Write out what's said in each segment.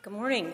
Good morning.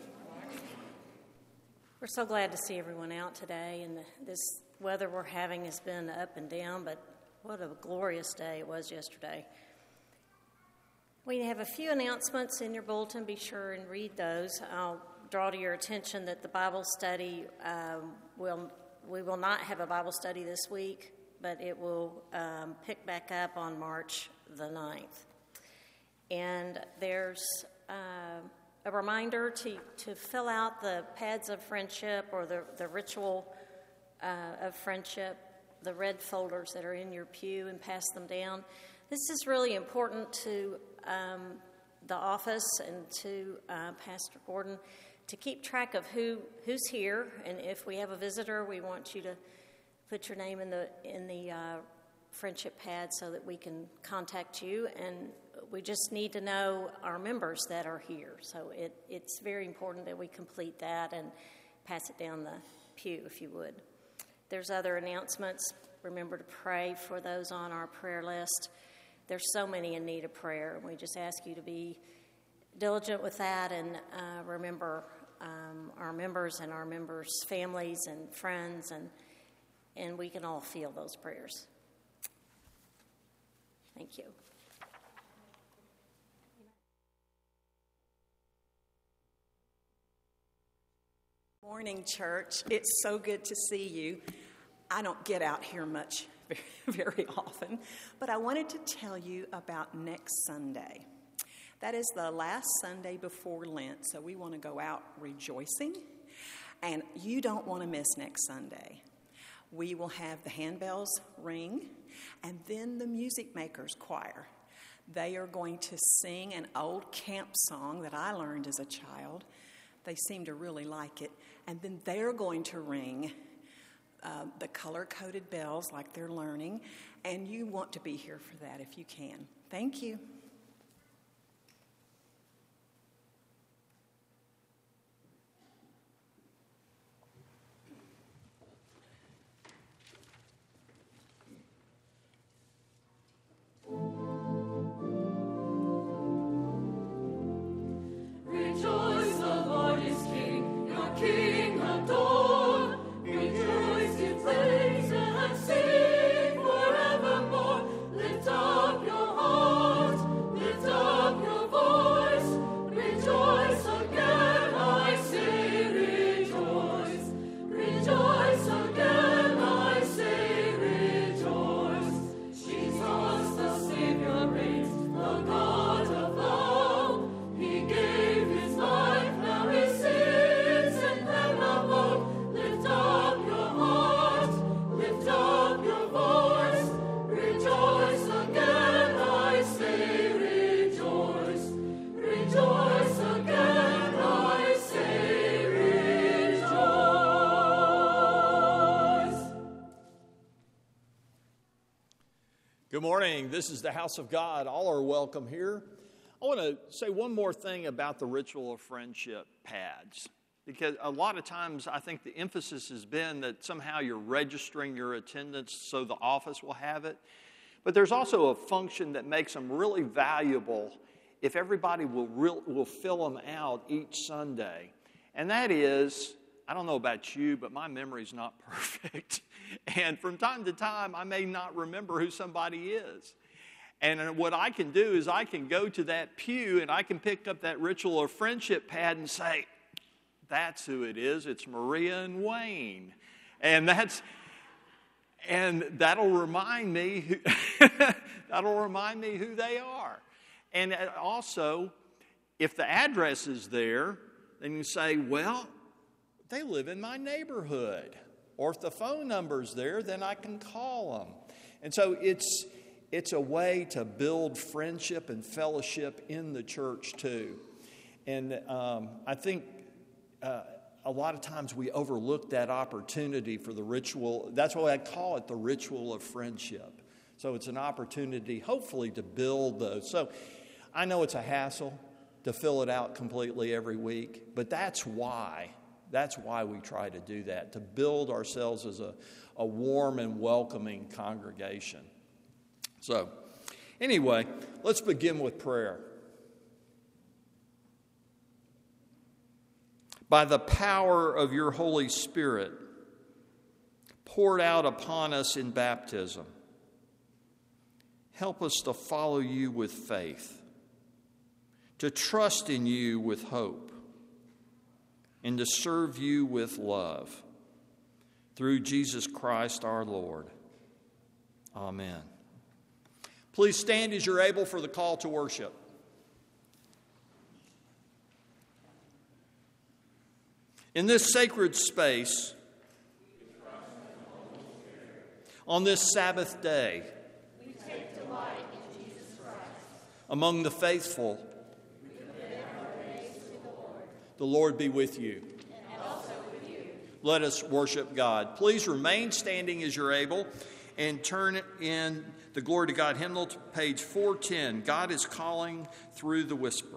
We're so glad to see everyone out today, and this weather we're having has been up and down, but what a glorious day it was yesterday. We have a few announcements in your bulletin. Be sure and read those. I'll draw to your attention that the Bible study, we will not have a Bible study this week, but it will pick back up on March the 9th. And there's a reminder to fill out the pads of friendship or the ritual of friendship, the red folders that are in your pew, and pass them down. This is really important to the office and to Pastor Gordon to keep track of who's here, and if we have a visitor, we want you to put your name in the friendship pad so that we can contact you, and we just need to know our members that are here. So it's very important that we complete that and pass it down the pew, if you would. There's other announcements. Remember to pray for those on our prayer list. There's so many in need of prayer, and we just ask you to be diligent with that and remember our members and our members' families and friends, and we can all feel those prayers. Thank you. Morning, church. It's so good to see you. I don't get out here much very often, but I wanted to tell you about next Sunday. That is the last Sunday before Lent, so we want to go out rejoicing, and you don't want to miss next Sunday. We will have the handbells ring, and then the Music Makers Choir. They are going to sing an old camp song that I learned as a child. They seem to really like it. And then they're going to ring the color-coded bells like they're learning. And you want to be here for that if you can. Thank you. Good morning. This is the house of God. All are welcome here. I want to say one more thing about the ritual of friendship pads, because a lot of times I think the emphasis has been that somehow you're registering your attendance so the office will have it. But there's also a function that makes them really valuable if everybody will fill them out each Sunday. And that is, I don't know about you, but my memory's not perfect. And from time to time, I may not remember who somebody is. And what I can do is I can go to that pew and I can pick up that ritual of friendship pad and say, that's who it is. It's Maria and Wayne. And that'll remind me who they are. And also, if the address is there, then you say, well, they live in my neighborhood. Or if the phone number's there, then I can call them. And so it's a way to build friendship and fellowship in the church too. And I think a lot of times we overlook that opportunity for the ritual. That's why I call it the ritual of friendship. So it's an opportunity, hopefully, to build those. So I know it's a hassle to fill it out completely every week, but that's why we try to do that, to build ourselves as a warm and welcoming congregation. So, anyway, let's begin with prayer. by the power of your Holy Spirit poured out upon us in baptism. Help us to follow you with faith, to trust in you with hope, and to serve you with love. Through Jesus Christ our Lord. Amen. Please stand as you're able for the call to worship. In this sacred space, on this Sabbath day, we take delight in Jesus Christ. Among the faithful, we commit our days to the Lord. The Lord be with you. And also with you. Let us worship God. Please remain standing as you're able and turn in the Glory to God hymnal to page 410. God is calling through the whisper.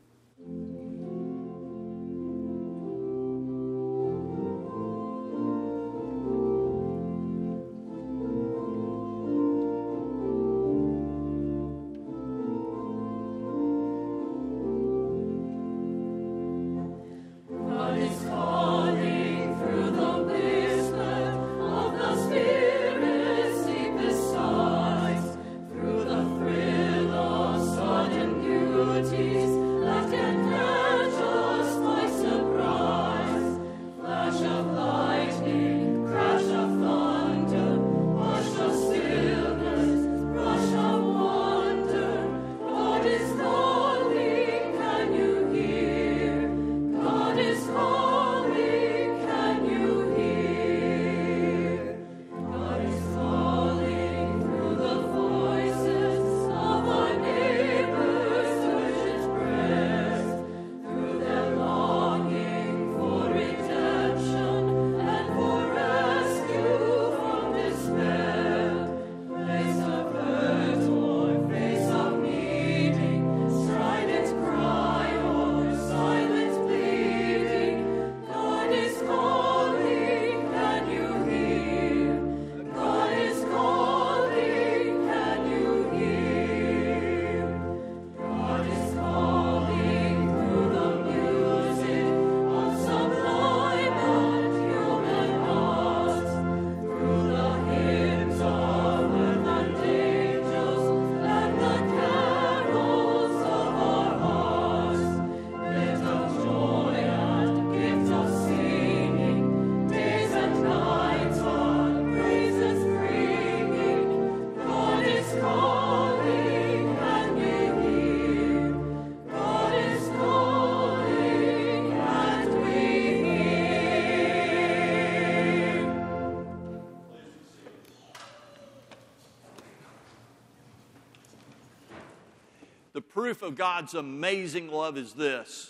The proof of God's amazing love is this: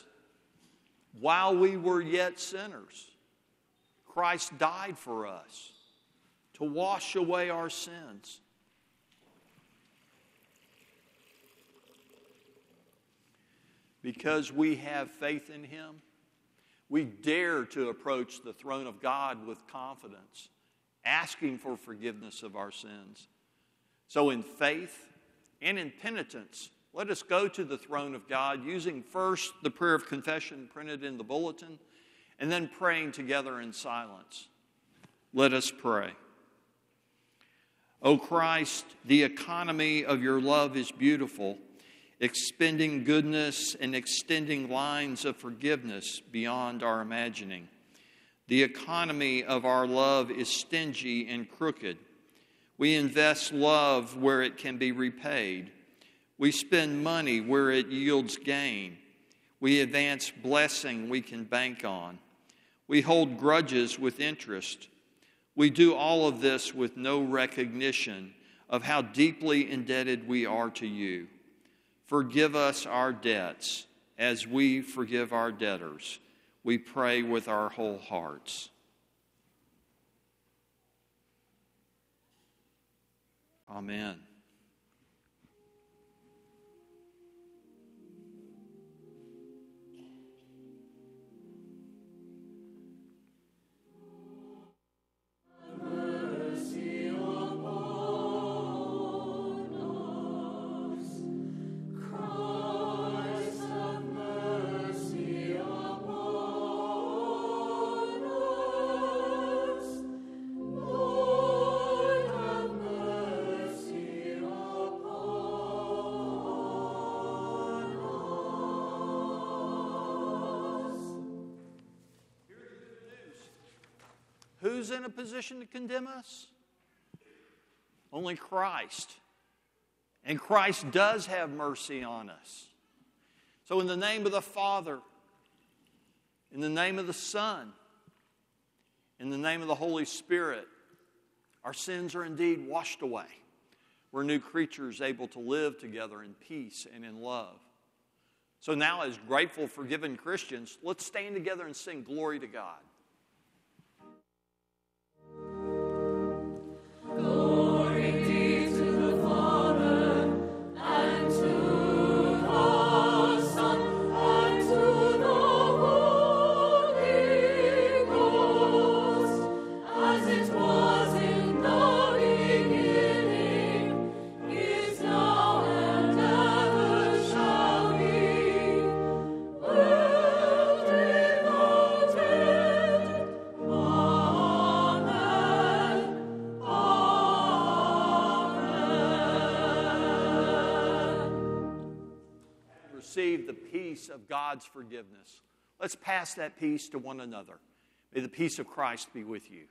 while we were yet sinners, Christ died for us to wash away our sins. Because we have faith in Him, we dare to approach the throne of God with confidence, asking for forgiveness of our sins. So in faith and in penitence, let us go to the throne of God using first the prayer of confession printed in the bulletin, and then praying together in silence. Let us pray. O Christ, the economy of your love is beautiful, expending goodness and extending lines of forgiveness beyond our imagining. The economy of our love is stingy and crooked. We invest love where it can be repaid. We spend money where it yields gain. We advance blessing we can bank on. We hold grudges with interest. We do all of this with no recognition of how deeply indebted we are to you. Forgive us our debts as we forgive our debtors. We pray with our whole hearts. Amen. Christ have mercy upon Who's in a position to condemn us? Only Christ. And Christ does have mercy on us. So in the name of the Father, in the name of the Son, in the name of the Holy Spirit, our sins are indeed washed away. We're new creatures able to live together in peace and in love. So now, as grateful, forgiven Christians, let's stand together and sing glory to God. Receive the peace of God's forgiveness. Let's pass that peace to one another. May the peace of Christ be with you.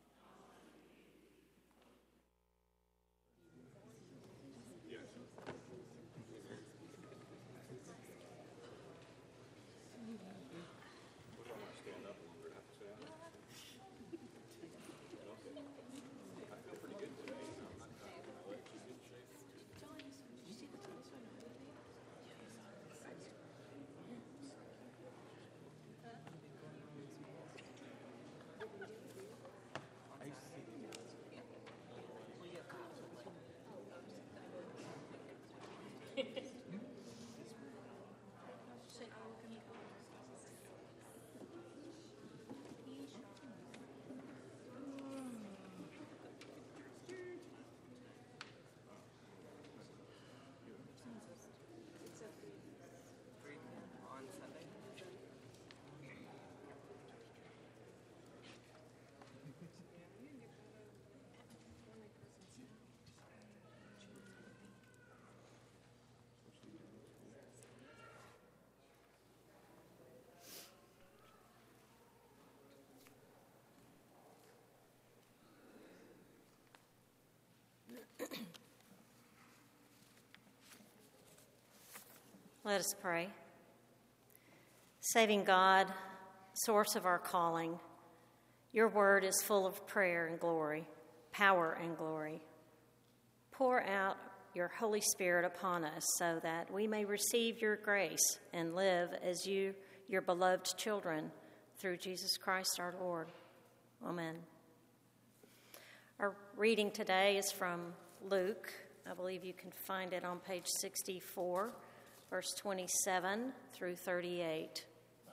Let us pray. Saving God, source of our calling, your word is full of prayer and glory, power and glory. Pour out your Holy Spirit upon us so that we may receive your grace and live as you, your beloved children, through Jesus Christ our Lord. Amen. Our reading today is from Luke. I believe you can find it on page 64. Verse 27 through 38.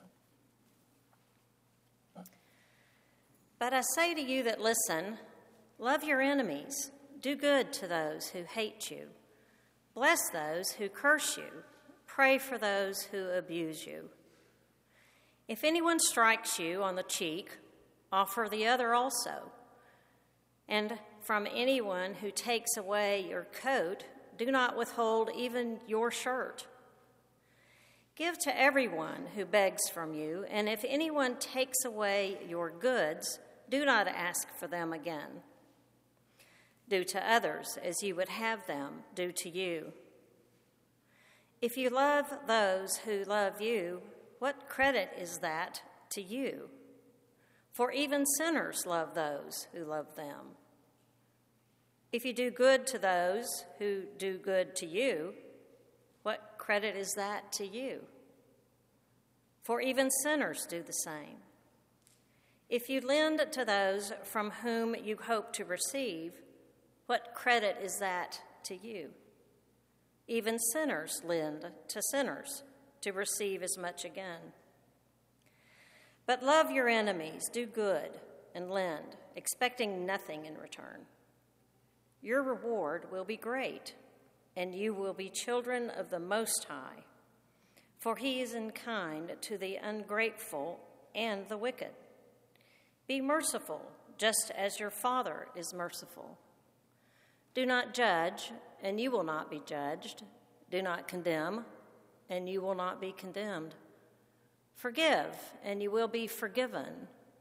But I say to you that listen, love your enemies, do good to those who hate you, bless those who curse you, pray for those who abuse you. If anyone strikes you on the cheek, offer the other also. And from anyone who takes away your coat, do not withhold even your shirt. Give to everyone who begs from you, and if anyone takes away your goods, do not ask for them again. Do to others as you would have them do to you. If you love those who love you, what credit is that to you? For even sinners love those who love them. If you do good to those who do good to you, what credit is that to you? For even sinners do the same. If you lend to those from whom you hope to receive, what credit is that to you? Even sinners lend to sinners to receive as much again. But love your enemies, do good, and lend, expecting nothing in return. Your reward will be great, and you will be children of the Most High, for he is unkind to the ungrateful and the wicked. Be merciful, just as your Father is merciful. Do not judge, and you will not be judged. Do not condemn, and you will not be condemned. Forgive, and you will be forgiven.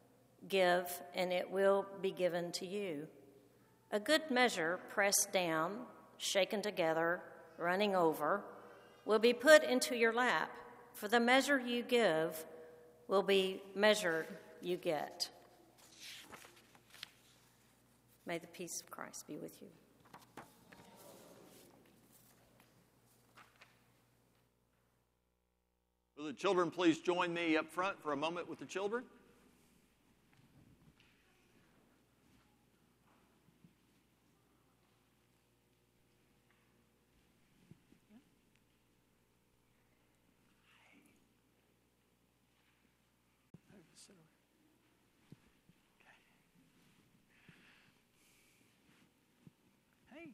Give, and it will be given to you. A good measure, pressed down, shaken together, running over, will be put into your lap. For the measure you give will be measured you get. May the peace of Christ be with you. Will the children please join me up front for a moment with the children? Hey.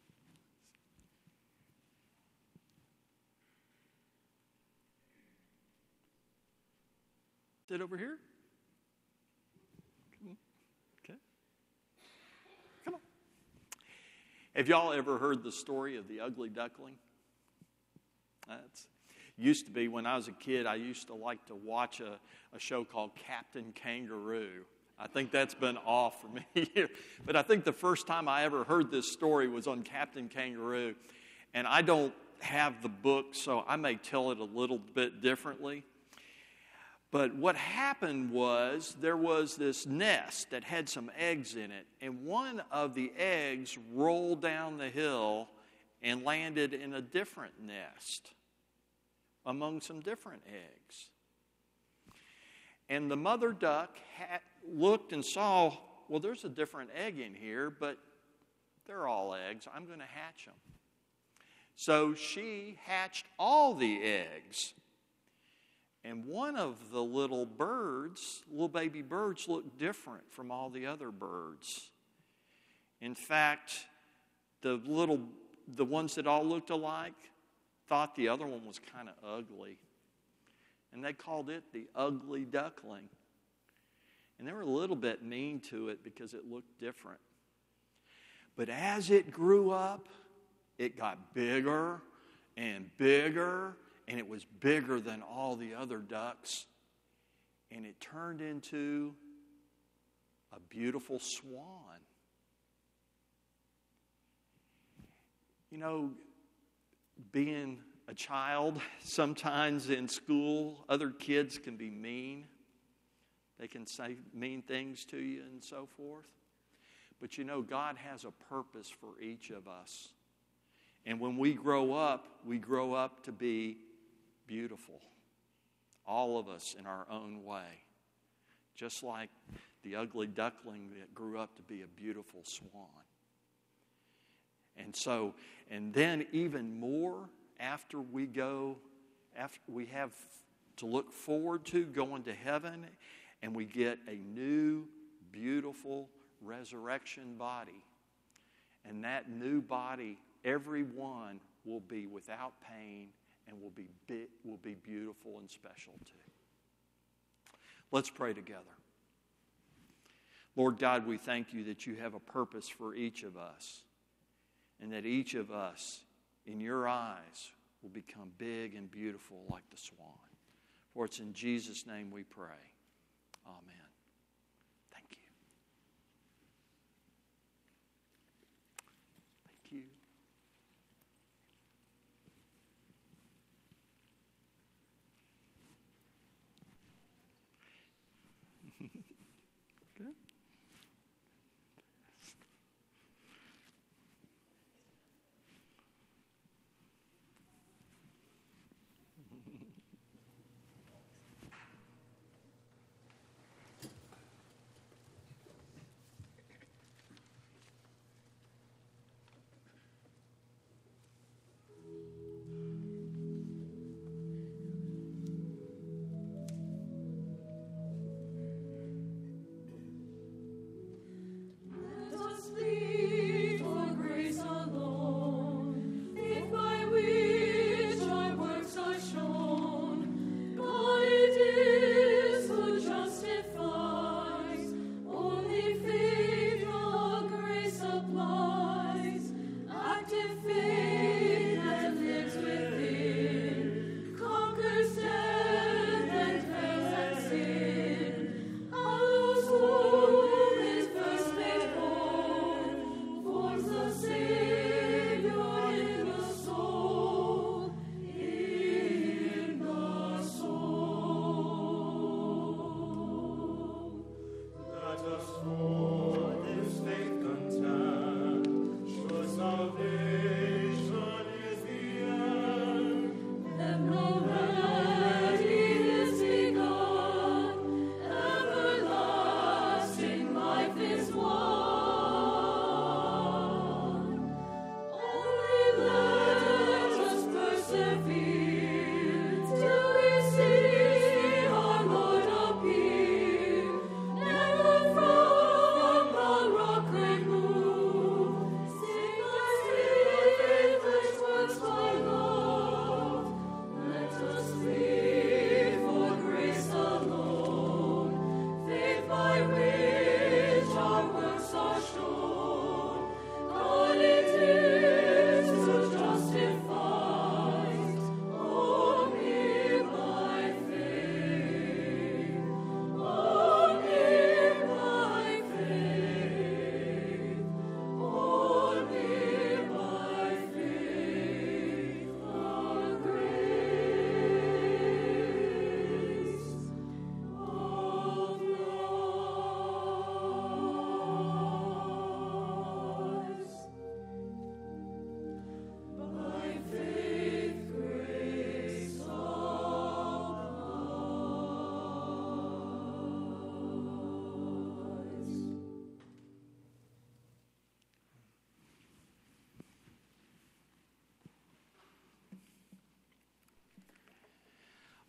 Sit over here. Come on. Okay. Come on. Have y'all ever heard the story of the ugly duckling? That's used to be when I was a kid. I used to like to watch a show called Captain Kangaroo. I think that's been off for me. But I think the first time I ever heard this story was on Captain Kangaroo. And I don't have the book, so I may tell it a little bit differently. But what happened was there was this nest that had some eggs in it, and one of the eggs rolled down the hill and landed in a different nest among some different eggs. And the mother duck looked and saw, well, there's a different egg in here, but they're all eggs. I'm going to hatch them. So she hatched all the eggs. And one of the little baby birds, looked different from all the other birds. In fact, the ones that all looked alike thought the other one was kind of ugly. And they called it the ugly duckling. And they were a little bit mean to it because it looked different. But as it grew up, it got bigger and bigger. And it was bigger than all the other ducks. And it turned into a beautiful swan. You know, being a child, sometimes in school, other kids can be mean. They can say mean things to you and so forth. But you know, God has a purpose for each of us. And when we grow up to be beautiful. All of us in our own way. Just like the ugly duckling that grew up to be a beautiful swan. And then even more after we have to look forward to going to heaven, and we get a new, beautiful resurrection body. And that new body, everyone will be without pain and will be beautiful and special too. Let's pray together. Lord God, we thank you that you have a purpose for each of us, and that each of us, in your eyes, will become big and beautiful like the swan. For it's in Jesus' name we pray. Amen. Thank you. Thank you. Good.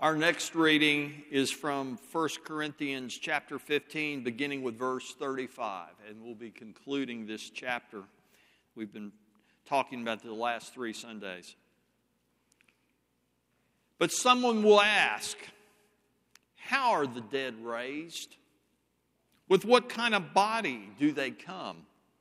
Our next reading is from 1 Corinthians chapter 15, beginning with verse 35, and we'll be concluding this chapter we've been talking about the last 3 Sundays. But someone will ask, how are the dead raised? With what kind of body do they come?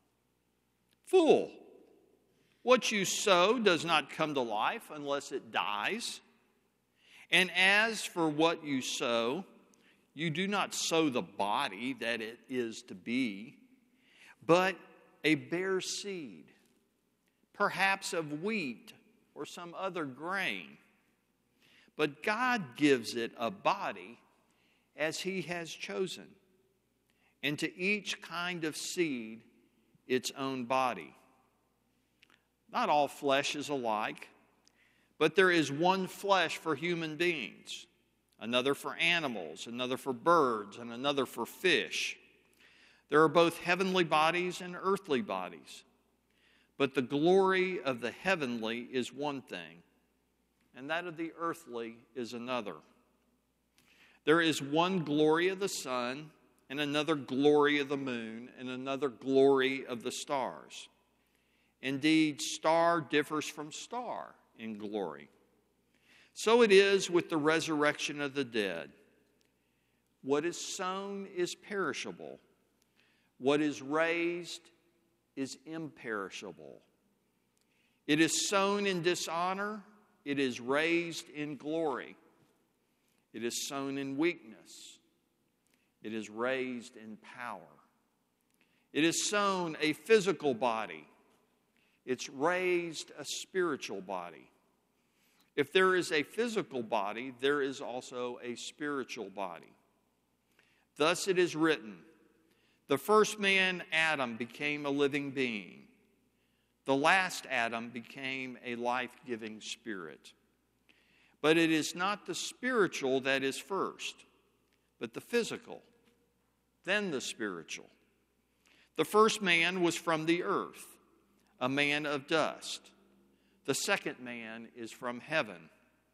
Fool, what you sow does not come to life unless it dies. And as for what you sow, you do not sow the body that it is to be, but a bare seed, perhaps of wheat or some other grain. But God gives it a body as He has chosen, and to each kind of seed its own body. Not all flesh is alike, but there is one flesh for human beings, another for animals, another for birds, and another for fish. There are both heavenly bodies and earthly bodies, but the glory of the heavenly is one thing, and that of the earthly is another. There is one glory of the sun, and another glory of the moon, and another glory of the stars. Indeed, star differs from star in glory. So it is with the resurrection of the dead. What is sown is perishable. What is raised is imperishable. It is sown in dishonor. It is raised in glory. It is sown in weakness. It is raised in power. It is sown a physical body. It's raised a spiritual body. If there is a physical body, there is also a spiritual body. Thus it is written, the first man, Adam, became a living being. The last Adam became a life-giving spirit. But it is not the spiritual that is first, but the physical, then the spiritual. The first man was from the earth, a man of dust. The second man is from heaven.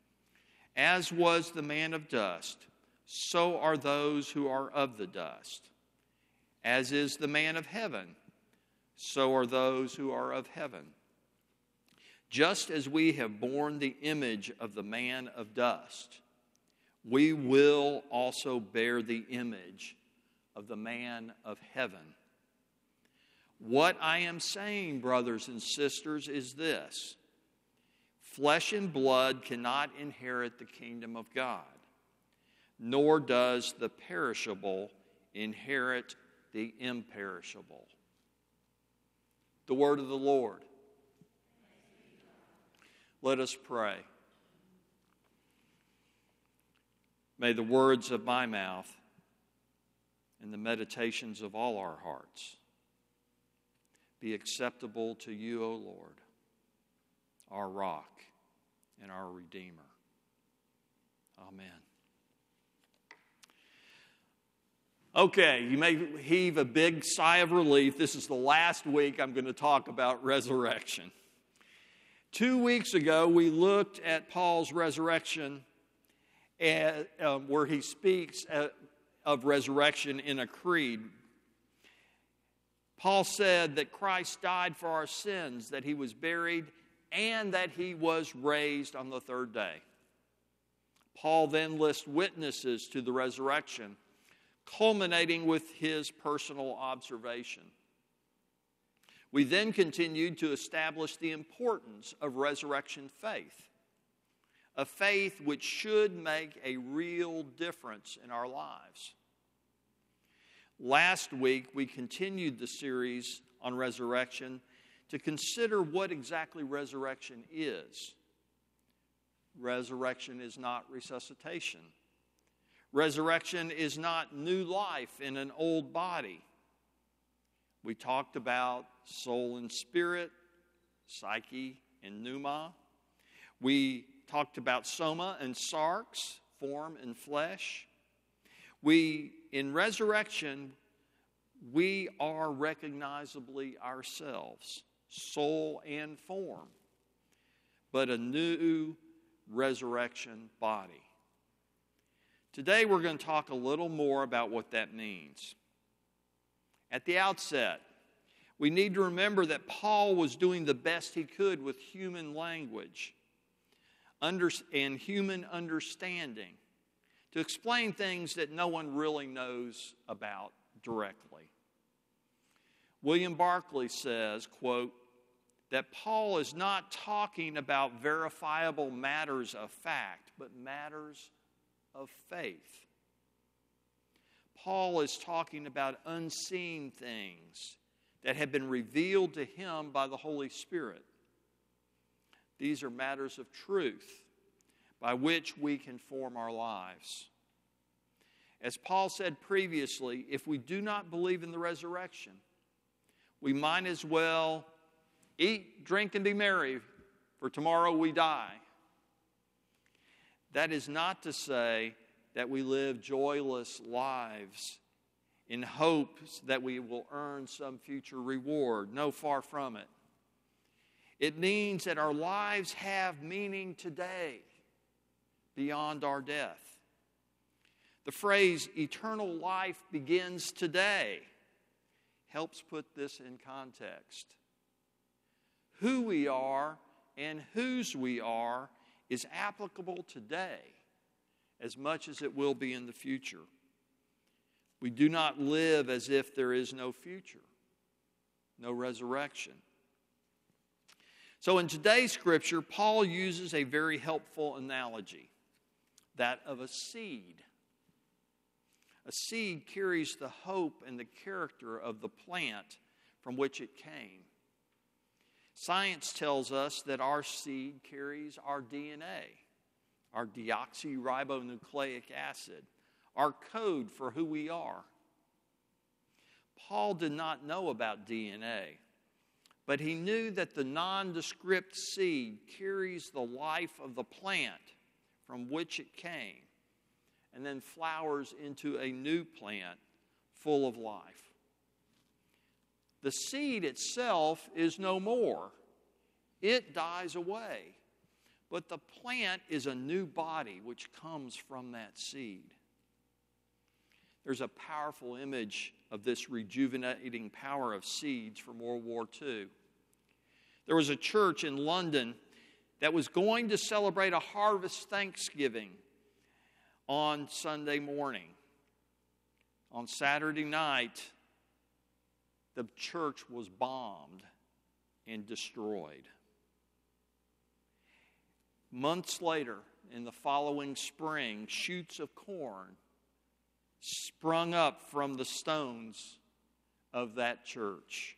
As was the man of dust, so are those who are of the dust. As is the man of heaven, so are those who are of heaven. Just as we have borne the image of the man of dust, we will also bear the image of the man of heaven. What I am saying, brothers and sisters, is this: flesh and blood cannot inherit the kingdom of God, nor does the perishable inherit the imperishable. The word of the Lord. Let us pray. May the words of my mouth and the meditations of all our hearts be acceptable to you, O Lord, our rock and our Redeemer. Amen. Okay, you may heave a big sigh of relief. This is the last week I'm going to talk about resurrection. 2 weeks ago, we looked at Paul's resurrection, where he speaks of resurrection in a creed. Paul said that Christ died for our sins, that he was buried, and that he was raised on the third day. Paul then lists witnesses to the resurrection, culminating with his personal observation. We then continued to establish the importance of resurrection faith, a faith which should make a real difference in our lives. Last week, we continued the series on resurrection to consider what exactly resurrection is. Resurrection is not resuscitation. Resurrection is not new life in an old body. We talked about soul and spirit, psyche and pneuma. We talked about soma and sarx, form and flesh. In resurrection, we are recognizably ourselves, soul and form, but a new resurrection body. Today we're going to talk a little more about what that means. At the outset, we need to remember that Paul was doing the best he could with human language and human understanding to explain things that no one really knows about directly. William Barclay says, quote, that Paul is not talking about verifiable matters of fact, but matters of faith. Paul is talking about unseen things that have been revealed to him by the Holy Spirit. These are matters of truth by which we can form our lives. As Paul said previously, if we do not believe in the resurrection, we might as well eat, drink, and be merry, for tomorrow we die. That is not to say that we live joyless lives in hopes that we will earn some future reward. No, far from it. It means that our lives have meaning today, beyond our death. The phrase, eternal life begins today, helps put this in context. Who we are and whose we are is applicable today as much as it will be in the future. We do not live as if there is no future, no resurrection. So in today's scripture, Paul uses a very helpful analogy, that of a seed. A seed carries the hope and the character of the plant from which it came. Science tells us that our seed carries our DNA, our deoxyribonucleic acid, our code for who we are. Paul did not know about DNA, but he knew that the nondescript seed carries the life of the plant from which it came, and then flowers into a new plant full of life. The seed itself is no more. It dies away. But the plant is a new body which comes from that seed. There's a powerful image of this rejuvenating power of seeds from World War II. There was a church in London that was going to celebrate a harvest Thanksgiving on Sunday morning. On Saturday night, the church was bombed and destroyed. Months later, in the following spring, shoots of corn sprung up from the stones of that church.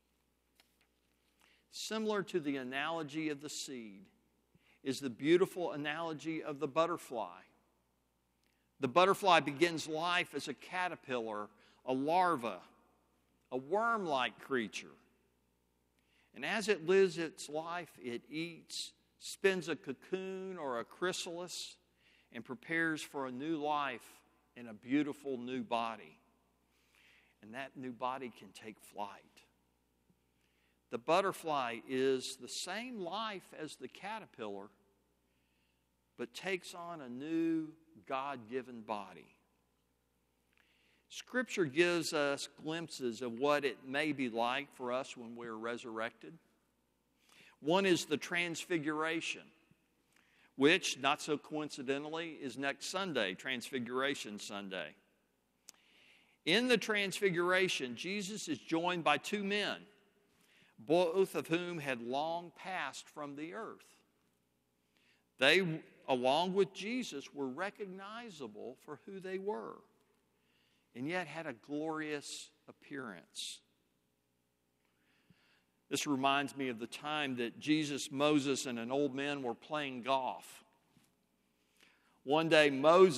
Similar to the analogy of the seed is the beautiful analogy of the butterfly. The butterfly begins life as a caterpillar, a larva, a worm-like creature. And as it lives its life, it eats, spins a cocoon or a chrysalis, and prepares for a new life in a beautiful new body. And that new body can take flight. The butterfly is the same life as the caterpillar, but takes on a new God-given body. Scripture gives us glimpses of what it may be like for us when we're resurrected. One is the Transfiguration, which, not so coincidentally, is next Sunday, Transfiguration Sunday. In the Transfiguration, Jesus is joined by two men, both of whom had long passed from the earth. They, along with Jesus, were recognizable for who they were, and yet had a glorious appearance. This reminds me of the time that Jesus, Moses, and an old man were playing golf. One day,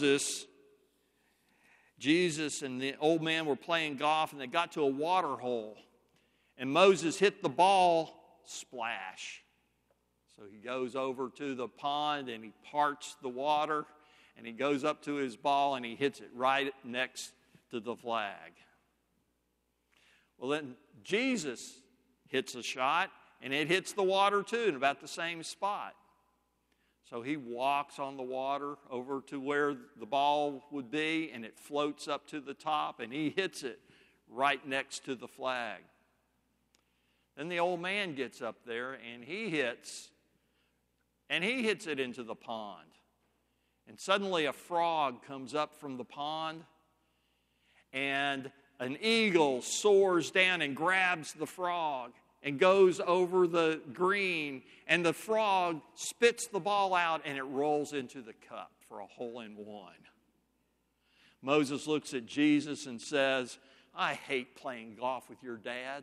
Jesus, and the old man were playing golf, and they got to a water hole. And Moses hit the ball, splash. So he goes over to the pond, and he parts the water, and he goes up to his ball, and he hits it right next to the flag. Well, then Jesus hits a shot, and it hits the water too, in about the same spot. So he walks on the water over to where the ball would be, and it floats up to the top, and he hits it right next to the flag. Then the old man gets up there, and he hits it into the pond. And suddenly a frog comes up from the pond, and an eagle soars down and grabs the frog and goes over the green, and the frog spits the ball out, and it rolls into the cup for a hole-in-one. Moses looks at Jesus and says, "I hate playing golf with your dad."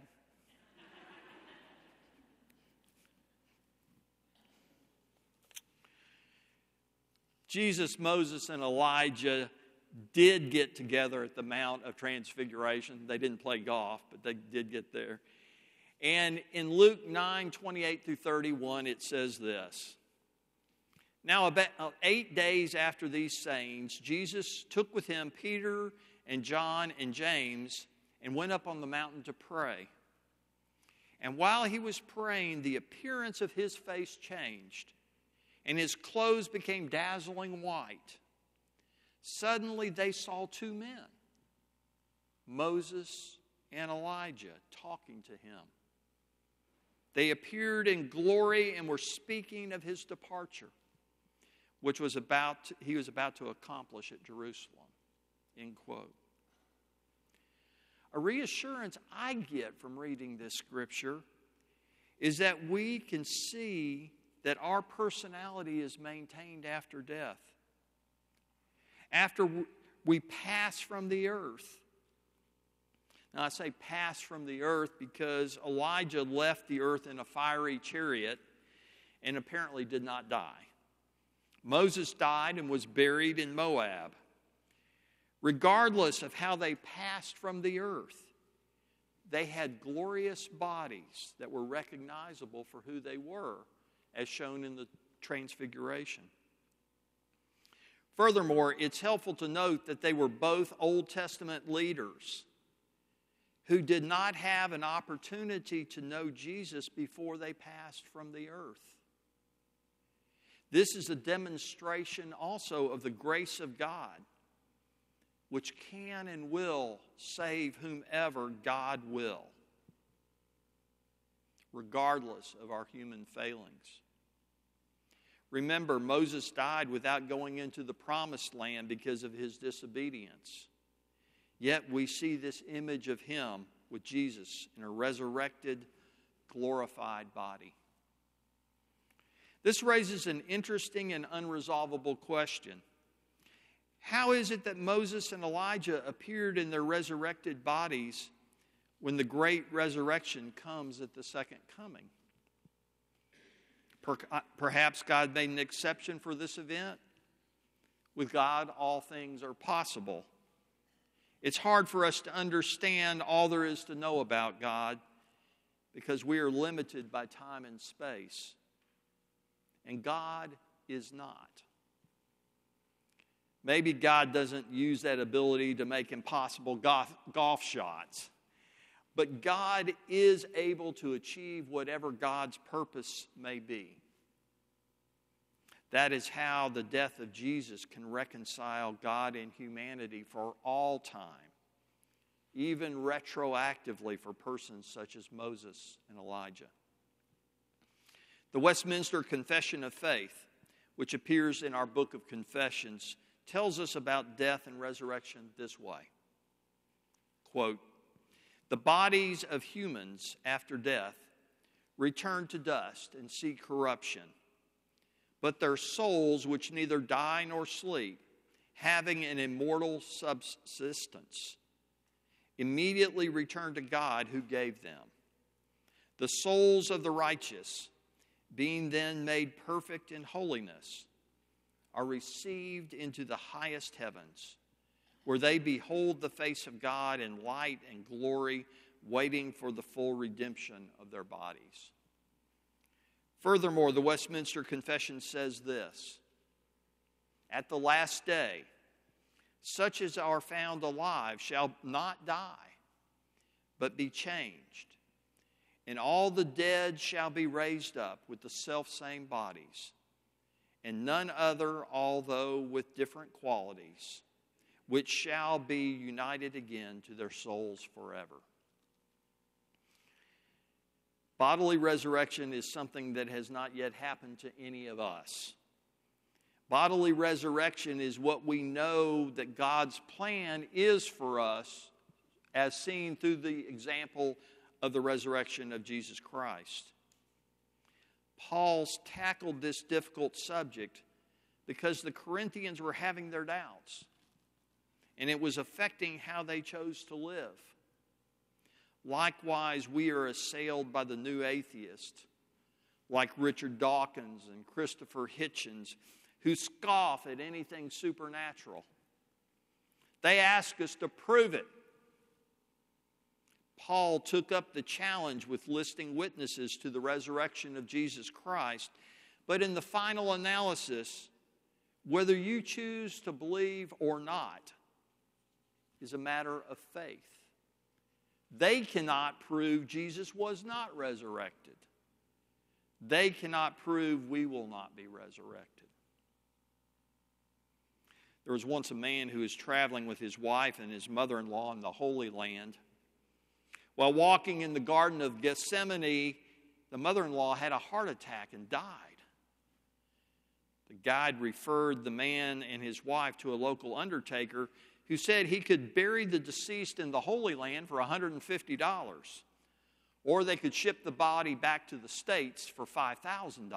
Jesus, Moses, and Elijah did get together at the Mount of Transfiguration. They didn't play golf, but they did get there. And in Luke 9:28 through 31, it says this. Now, about 8 days after these sayings, Jesus took with him Peter and John and James and went up on the mountain to pray. And while he was praying, the appearance of his face changed, and his clothes became dazzling white. Suddenly they saw two men, Moses and Elijah, talking to him. They appeared in glory and were speaking of his departure, which he was about to accomplish at Jerusalem. End quote. A reassurance I get from reading this scripture is that we can see that our personality is maintained after death. After we pass from the earth. Now, I say pass from the earth because Elijah left the earth in a fiery chariot and apparently did not die. Moses died and was buried in Moab. Regardless of how they passed from the earth, they had glorious bodies that were recognizable for who they were, as shown in the Transfiguration. Furthermore, it's helpful to note that they were both Old Testament leaders who did not have an opportunity to know Jesus before they passed from the earth. This is a demonstration also of the grace of God, which can and will save whomever God will, regardless of our human failings. Remember, Moses died without going into the promised land because of his disobedience. Yet we see this image of him with Jesus in a resurrected, glorified body. This raises an interesting and unresolvable question. How is it that Moses and Elijah appeared in their resurrected bodies when the great resurrection comes at the second coming? Perhaps God made an exception for this event. With God, all things are possible. It's hard for us to understand all there is to know about God because we are limited by time and space. And God is not. Maybe God doesn't use that ability to make impossible golf shots. But God is able to achieve whatever God's purpose may be. That is how the death of Jesus can reconcile God and humanity for all time, even retroactively for persons such as Moses and Elijah. The Westminster Confession of Faith, which appears in our book of Confessions, tells us about death and resurrection this way. Quote, "The bodies of humans after death return to dust and see corruption, but their souls, which neither die nor sleep, having an immortal subsistence, immediately return to God who gave them. The souls of the righteous, being then made perfect in holiness, are received into the highest heavens, where they behold the face of God in light and glory, waiting for the full redemption of their bodies." Furthermore, the Westminster Confession says this: "At the last day, such as are found alive shall not die, but be changed, and all the dead shall be raised up with the selfsame bodies, and none other, although with different qualities, which shall be united again to their souls forever. Bodily resurrection is something that has not yet happened to any of us. Bodily resurrection is what we know that God's plan is for us, as seen through the example of the resurrection of Jesus Christ. Paul's tackled this difficult subject because the Corinthians were having their doubts, and it was affecting how they chose to live. Likewise, we are assailed by the new atheists, like Richard Dawkins and Christopher Hitchens, who scoff at anything supernatural. They ask us to prove it. Paul took up the challenge with listing witnesses to the resurrection of Jesus Christ, but in the final analysis, whether you choose to believe or not is a matter of faith. They cannot prove Jesus was not resurrected. They cannot prove we will not be resurrected. There was once a man who was traveling with his wife and his mother-in-law in the Holy Land. While walking in the Garden of Gethsemane, the mother-in-law had a heart attack and died. The guide referred the man and his wife to a local undertaker who said he could bury the deceased in the Holy Land for $150, or they could ship the body back to the States for $5,000.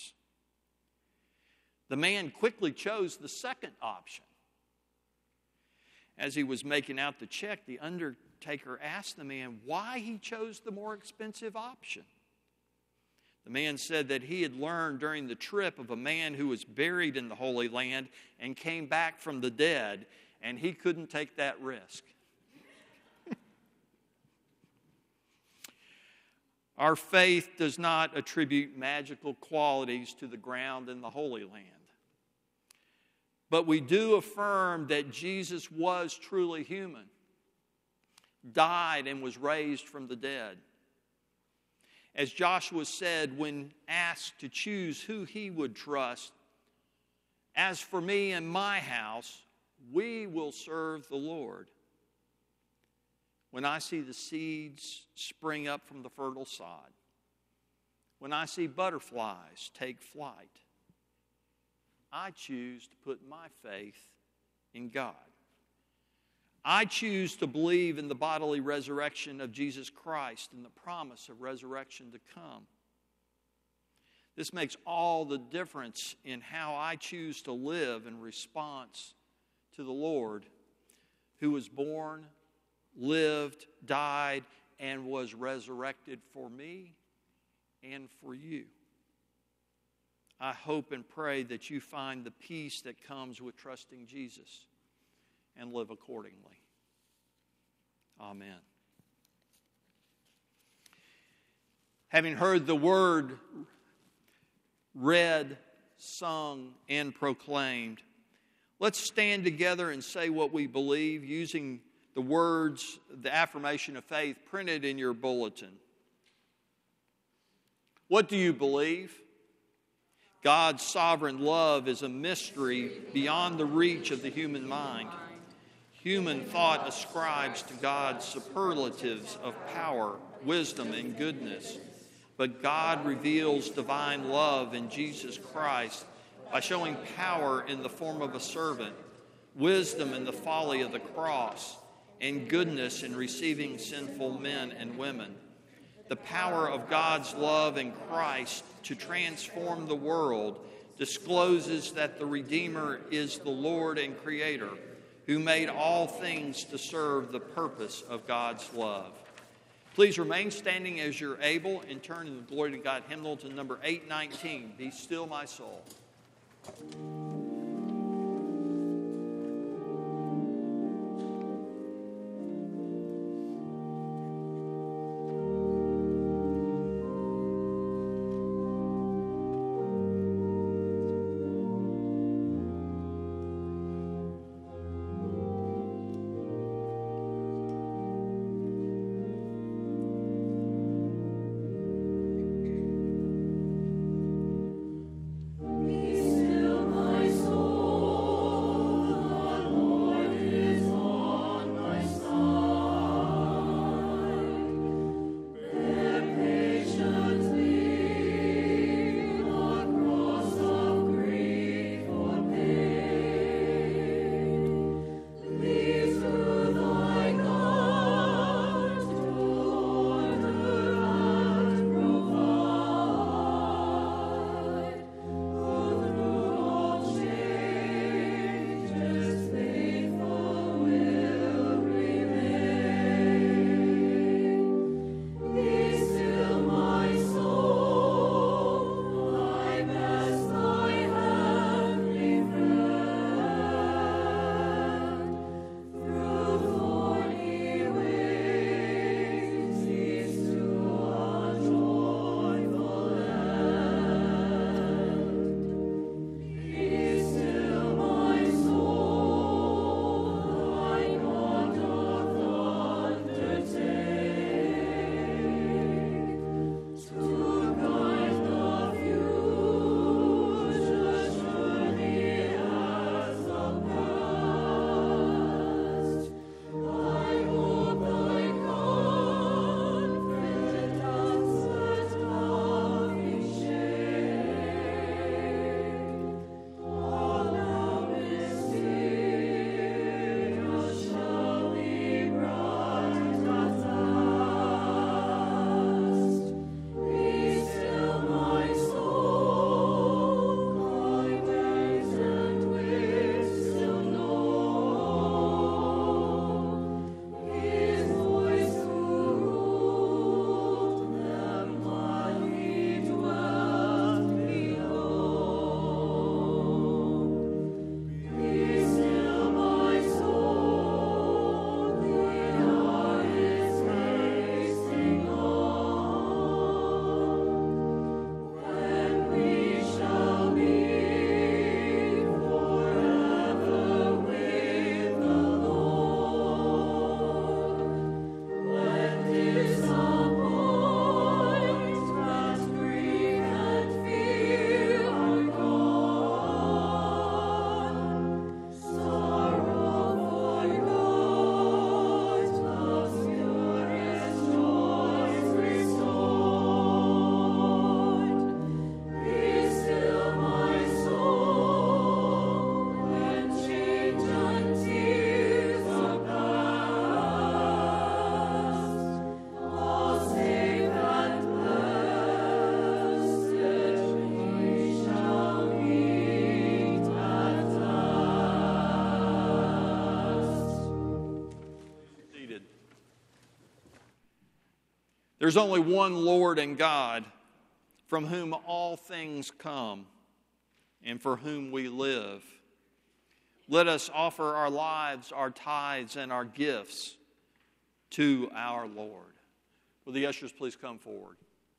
The man quickly chose the second option. As he was making out the check, the undertaker asked the man why he chose the more expensive option. The man said that he had learned during the trip of a man who was buried in the Holy Land and came back from the dead, and he couldn't take that risk. Our faith does not attribute magical qualities to the ground in the Holy Land. But we do affirm that Jesus was truly human, died and was raised from the dead. As Joshua said when asked to choose who he would trust, "As for me and my house, we will serve the Lord." When I see the seeds spring up from the fertile sod, when I see butterflies take flight, I choose to put my faith in God. I choose to believe in the bodily resurrection of Jesus Christ and the promise of resurrection to come. This makes all the difference in how I choose to live in response to the Lord, who was born, lived, died, and was resurrected for me and for you. I hope and pray that you find the peace that comes with trusting Jesus and live accordingly. Amen. Having heard the word read, sung, and proclaimed, let's stand together and say what we believe using the words, the affirmation of faith printed in your bulletin. What do you believe? God's sovereign love is a mystery beyond the reach of the human mind. Human thought ascribes to God superlatives of power, wisdom, and goodness. But God reveals divine love in Jesus Christ by showing power in the form of a servant, wisdom in the folly of the cross, and goodness in receiving sinful men and women. The power of God's love in Christ to transform the world discloses that the Redeemer is the Lord and Creator, who made all things to serve the purpose of God's love. Please remain standing as you're able and turn in the Glory to God hymnal to number 819, Be Still My Soul. Be still. There's only one Lord and God, from whom all things come and for whom we live. Let us offer our lives, our tithes, and our gifts to our Lord. Will the ushers please come forward?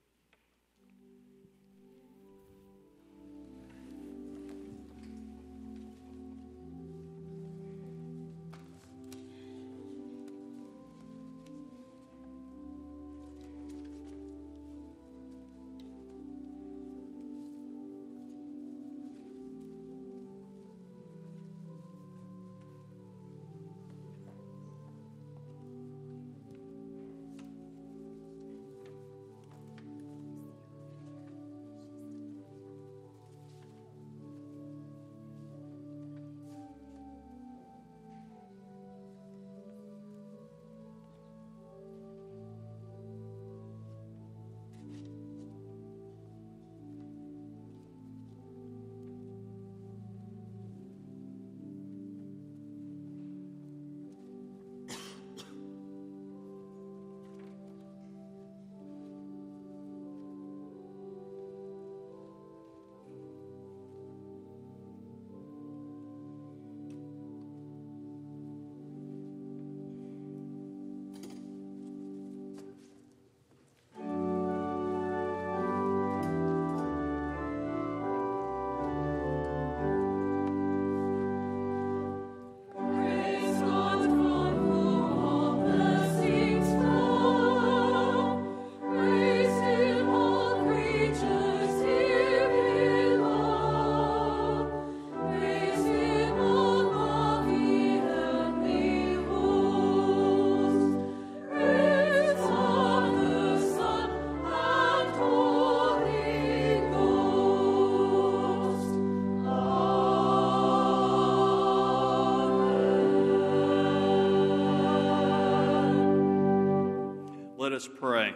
Let us pray.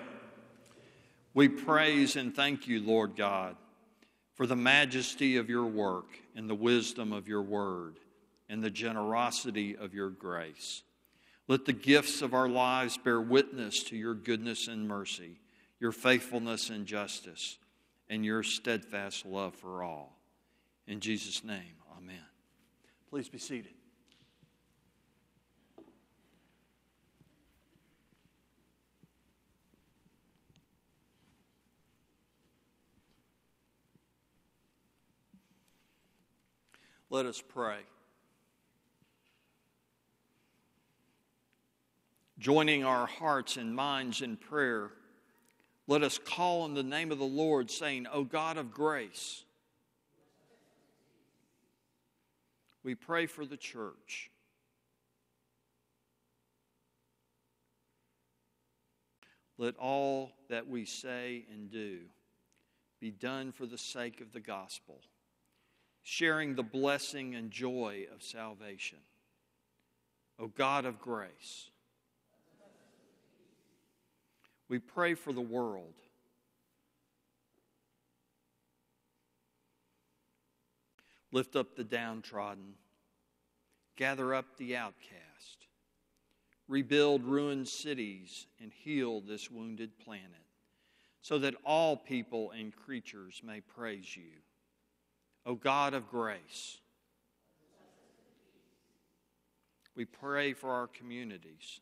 We praise and thank you, Lord God, for the majesty of your work and the wisdom of your word and the generosity of your grace. Let the gifts of our lives bear witness to your goodness and mercy, your faithfulness and justice, and your steadfast love for all. In Jesus' name, amen. Please be seated. Let us pray. Joining our hearts and minds in prayer, let us call on the name of the Lord, saying, O God of grace. We pray for the church. Let all that we say and do be done for the sake of the gospel, sharing the blessing and joy of salvation. O God of grace, we pray for the world. Lift up the downtrodden, gather up the outcast, rebuild ruined cities, and heal this wounded planet, so that all people and creatures may praise you. O God of grace, we pray for our communities.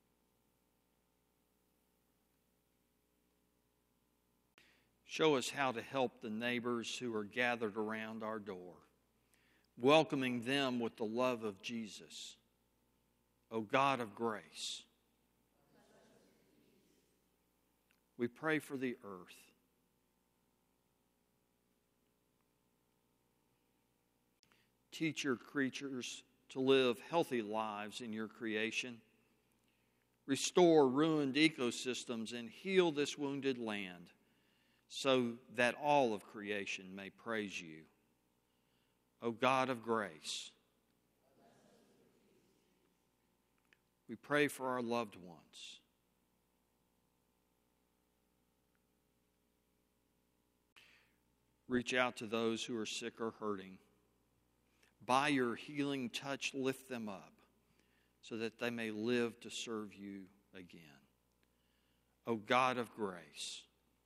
Show us how to help the neighbors who are gathered around our door, welcoming them with the love of Jesus. O God of grace, we pray for the earth. Teach your creatures to live healthy lives in your creation. Restore ruined ecosystems and heal this wounded land so that all of creation may praise you. O God of grace, we pray for our loved ones. Reach out to those who are sick or hurting. By your healing touch, lift them up so that they may live to serve you again. O God of grace.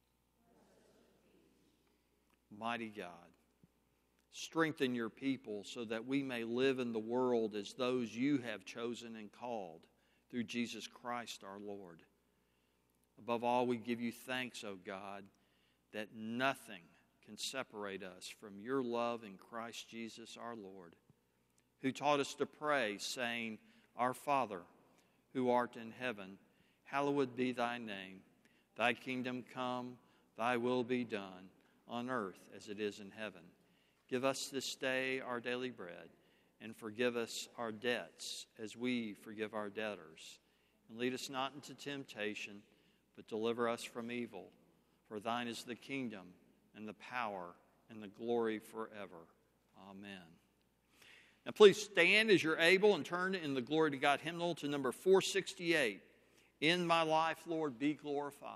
Mighty God, strengthen your people so that we may live in the world as those you have chosen and called through Jesus Christ our Lord. Above all, we give you thanks, O God, that nothing can separate us from your love in Christ Jesus our Lord, who taught us to pray, saying, Our Father, who art in heaven, hallowed be thy name. Thy kingdom come, thy will be done, on earth as it is in heaven. Give us this day our daily bread, and forgive us our debts as we forgive our debtors. And lead us not into temptation, but deliver us from evil. For thine is the kingdom, and the power, and the glory forever. Amen. Now please stand as you're able and turn in the Glory to God hymnal to number 468. In my life, Lord, be glorified.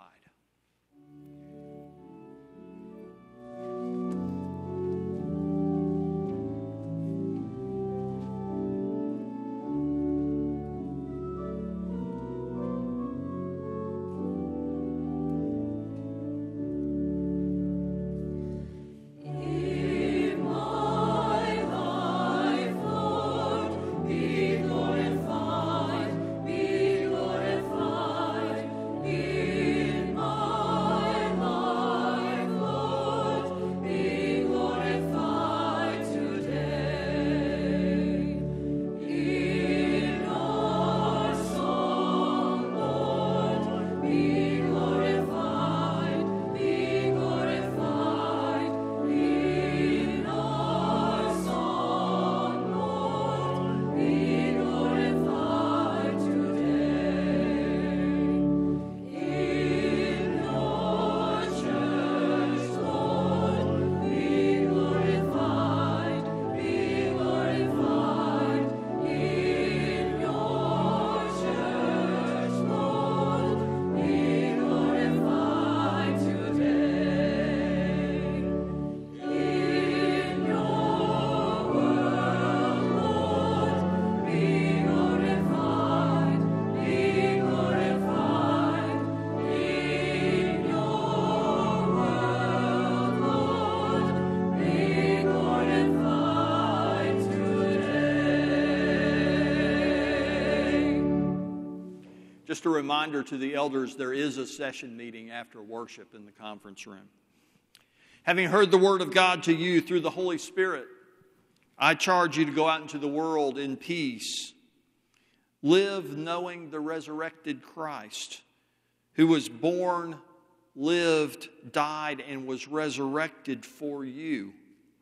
Just a reminder to the elders, there is a session meeting after worship in the conference room. Having heard the word of God to you through the Holy Spirit, I charge you to go out into the world in peace. Live knowing the resurrected Christ, who was born, lived, died, and was resurrected for you.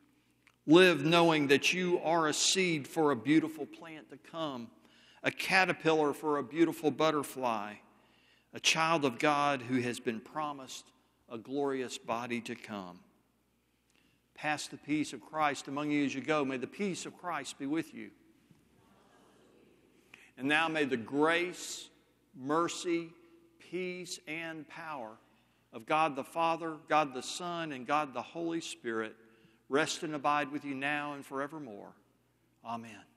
Live knowing that you are a seed for a beautiful plant to come, a caterpillar for a beautiful butterfly, a child of God who has been promised a glorious body to come. Pass the peace of Christ among you as you go. May the peace of Christ be with you. And now may the grace, mercy, peace, and power of God the Father, God the Son, and God the Holy Spirit rest and abide with you now and forevermore. Amen.